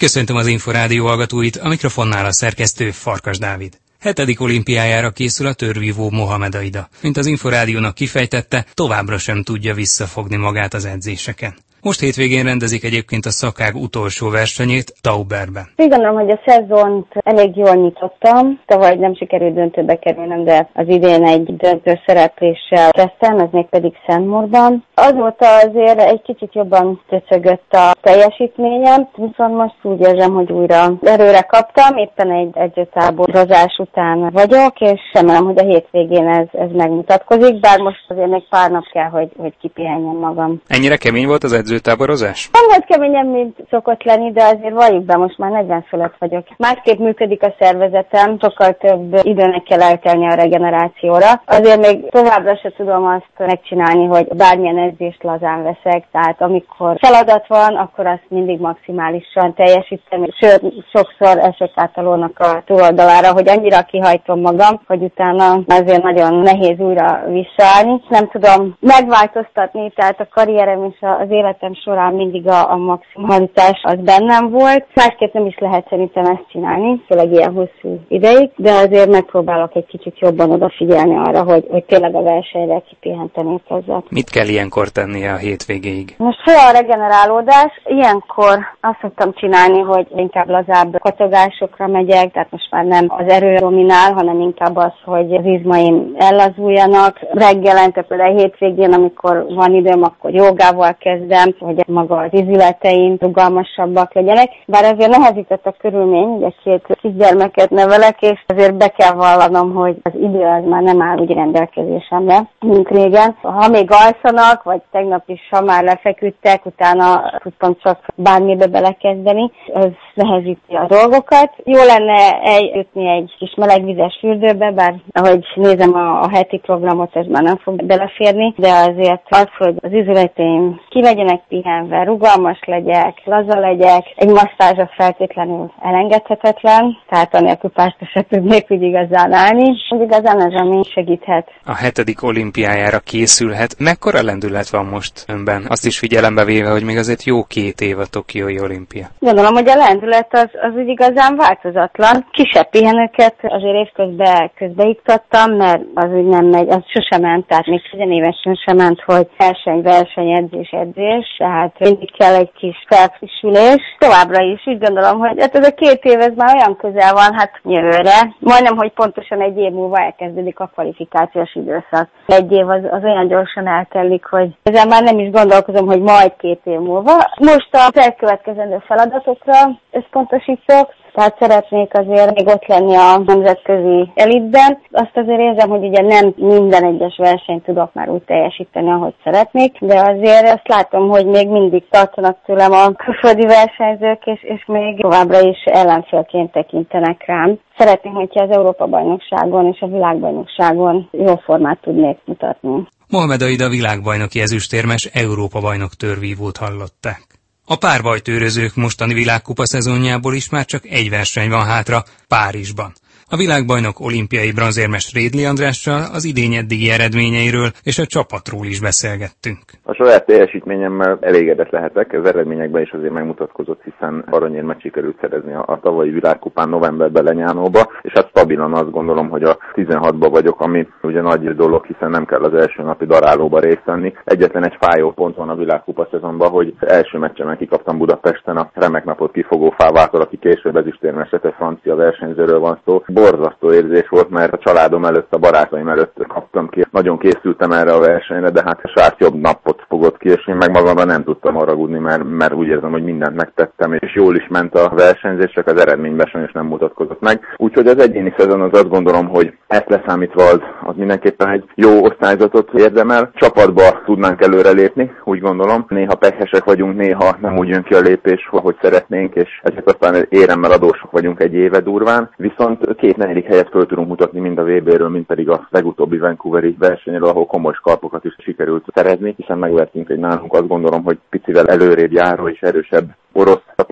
Köszöntöm az Inforádió hallgatóit, a mikrofonnál a szerkesztő Farkas Dávid. 7. olimpiájára készül a törvívó Mohamed Aida. Mint az Inforádiónak kifejtette, továbbra sem tudja visszafogni magát az edzéseken. Most hétvégén rendezik egyébként a szakág utolsó versenyét Tauberben. Úgy gondolom, hogy a szezont elég jól nyitottam. Tavaly nem sikerült döntőbe kerülnem, de az idén egy döntő szerepléssel kezdtem, ez még pedig Szentmórban. Azóta azért egy kicsit jobban töcögött a teljesítményem, viszont most úgy érzem, hogy újra erőre kaptam. Éppen egy edzőtáborozás után vagyok, és remélem, hogy a hétvégén ez megmutatkozik, bár most azért még pár nap kell, hogy kipihenjem magam. Ennyire kemény volt az edzőtáborozás? Nem volt keményebb, mint szokott lenni, de azért valljuk be, most már 40 fölött vagyok. Másképp működik a szervezetem, sokkal több időnek kell eltelni a regenerációra. Azért még továbbra se tudom azt megcsinálni, hogy bármilyen edzést lazán veszek, tehát amikor feladat van, akkor azt mindig maximálisan teljesítem, sőt, sokszor esek át a lónak a túloldalára, hogy annyira kihajtom magam, hogy utána azért nagyon nehéz újra visszaállni. Nem tudom megváltoztatni, tehát a karrierem és az életem során mindig a maximalitás az bennem volt. Másképp nem is lehet szerintem ezt csinálni, főleg ilyen hosszú ideig, de azért megpróbálok egy kicsit jobban odafigyelni arra, hogy tényleg a versenyre kipihenten érkezzek. Mit kell ilyenkor tennie a hétvégéig? Most fél a regenerálódás, ilyenkor azt szoktam csinálni, hogy inkább lazább katogásokra megyek, tehát most már nem az erő dominál, hanem inkább az, hogy az izmaim ellazuljanak. Reggelente, például hétvégén, amikor van időm, akkor jogával kezdem, hogy maga az izületeim rugalmasabbak legyenek. Bár azért nehezített a körülmény, ugye 2 kisgyermeket nevelek, és azért be kell vallanom, hogy az idő az már nem áll úgy rendelkezésemre, mint régen. Ha még alszanak, vagy tegnap is, ha már lefeküdtek, utána tudtam csak bármibe belekezdeni, ez nehezíti a dolgokat. Jó lenne eljutni egy kis melegvizes fürdőbe, bár ahogy nézem a heti programot, ez már nem fog beleférni, de azért az, hogy az izületeim ki legyenek pihenve, rugalmas legyek, laza legyek, egy masszázsa feltétlenül elengedhetetlen, tehát anélkül párta se tudnék úgy igazán állni, úgy igazán ez ami segíthet. A 7. olimpiájára készülhet. Mekkora lendület van most önben? Azt is figyelembe véve, hogy még azért jó 2 év a tokiói olimpia. Gondolom, hogy a lendület az úgy igazán változatlan. Kisebb pihenőket azért évközben közbeiktattam, mert az úgy nem megy, az sosem ment, tehát még 10 évesen sem ment, hogy verseny, edzés, tehát mindig kell egy kis felfrissülés. Továbbra is úgy gondolom, hogy ez a 2 év ez már olyan közel van, hát jövőre. Majdnem, hogy pontosan egy év múlva elkezdődik a kvalifikációs időszak. Egy év az olyan gyorsan eltelik, hogy ezzel már nem is gondolkozom, hogy majd 2 év múlva. Most az elkövetkezendő feladatokra összpontosítok, tehát szeretnék azért még ott lenni a nemzetközi elitben. Azt azért érzem, hogy ugye nem minden egyes versenyt tudok már úgy teljesíteni, ahogy szeretnék, de azért azt látom, hogy még mindig tartanak tőlem a külföldi versenyzők, és még továbbra is ellenfélként tekintenek rám. Szeretném, hogyha az Európa-bajnokságon és a világbajnokságon jó formát tudnék mutatni. Mohamed Aida világbajnoki ezüstérmes Európa-bajnok törvívót hallották. A párbajtőrözők mostani világkupa szezonjából is már csak egy verseny van hátra, Párizsban. A világbajnok olimpiai bronzérmes Rédli Andrással az idény eddigi eredményeiről és a csapatról is beszélgettünk. A saját teljesítményemmel elégedett lehetek, az eredményekben is azért megmutatkozott, hiszen aranyérmet sikerült szerezni a tavalyi világkupán novemberben Lenyánóba, és hát stabilan azt gondolom, hogy a 16-ba vagyok, ami ugye nagy dolog, hiszen nem kell az első napi darálóba részt venni. Egyetlen egy fájó pont van a világkupa szezonban, hogy első meccsemen kikaptam Budapesten a remek napot kifogó Fávától, aki később ezüstérmes lett, egy francia versenyzőről van szó. Borzasztó érzés volt, mert a családom előtt, a barátaim előtt kaptam ki. Nagyon készültem erre a versenyre, de hát a srác jobb napot fogott ki, és én meg magamra nem tudtam haragudni, mert úgy érzem, hogy mindent megtettem, és jól is ment a versenyzés, csak az eredményben sajnos nem mutatkozott meg. Úgyhogy az egyéni szezon az azt gondolom, hogy ezt leszámítva az mindenképpen egy jó osztályzatot érdemel. Csapatba tudnánk előrelépni, úgy gondolom. Néha pehesek vagyunk, néha nem úgy jön ki a lépés, ahogy szeretnénk, és ezért aztán éremmel adósok vagyunk egy éve durván. Viszont 2 negyedik helyet föl tudunk mutatni mind a VB-ről, mind pedig a legutóbbi Vancouveri versenyről, ahol komoly skalpokat is sikerült szerezni, hiszen megvertünk egy nálunk azt gondolom, hogy picivel előrébb járó és erősebb orosz csapatot, illetve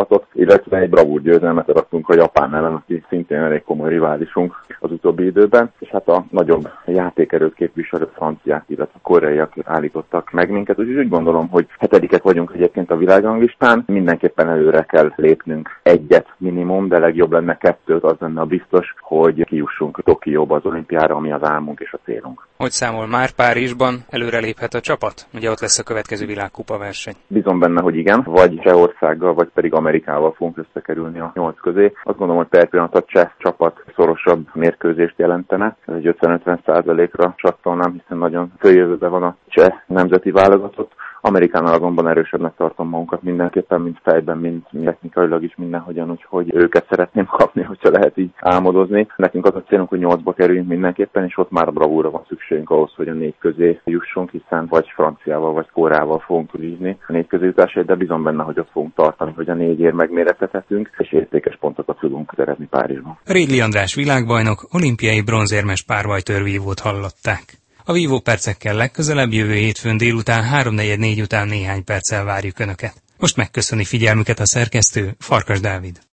illetve egy bravúr győzelmet arattunk a Japán ellen, aki szintén elég komoly riválisunk az utóbbi időben, és hát a nagyobb játékerőt képviselő franciák, illetve a koreaiak állítottak meg minket, úgyhogy úgy gondolom, hogy 7-ek vagyunk egyébként a világranglistán, mindenképpen előre kell lépnünk egyet minimum, de legjobb lenne 2, az lenne a biztos, hogy kijussunk Tokióba az olimpiára, ami az álmunk és a célunk. Hogy számol, már Párizsban előreléphet a csapat? Ugye ott lesz a következő világkupa verseny. Bízom benne, hogy igen, vagy Csehországgal, vagy pedig Amerikával fogunk összekerülni a 8 közé. Azt gondolom, hogy per pillanat a cseh csapat szorosabb mérkőzést jelentene. Ez egy 50-50%-ra sattolnám, hiszen nagyon följövőben van a cseh nemzeti válogatott. Amerikánál azonban erősebbnek tartom magunkat mindenképpen, mint fejben, mint technikailag is mindenhogyan, úgyhogy őket szeretném kapni, hogyha lehet így álmodozni. Nekünk az a célunk, hogy 8-ba kerüljünk mindenképpen, és ott már a bravúra van szükségünk ahhoz, hogy a 4 közé jussunk, hiszen vagy franciával, vagy Koreával fogunk tudni a 4 közé jutásért, de bízom benne, hogy ott fogunk tartani, hogy a 4-ért megmérettethetünk, és értékes pontokat tudunk szerezni Párizsban. Rédli András világbajnok, olimpiai bronzérmes párvajtőrvívót hallották. A vívópercekkel legközelebb jövő hétfőn délután 3:44 után néhány perccel várjuk Önöket. Most megköszöni figyelmüket a szerkesztő, Farkas Dávid.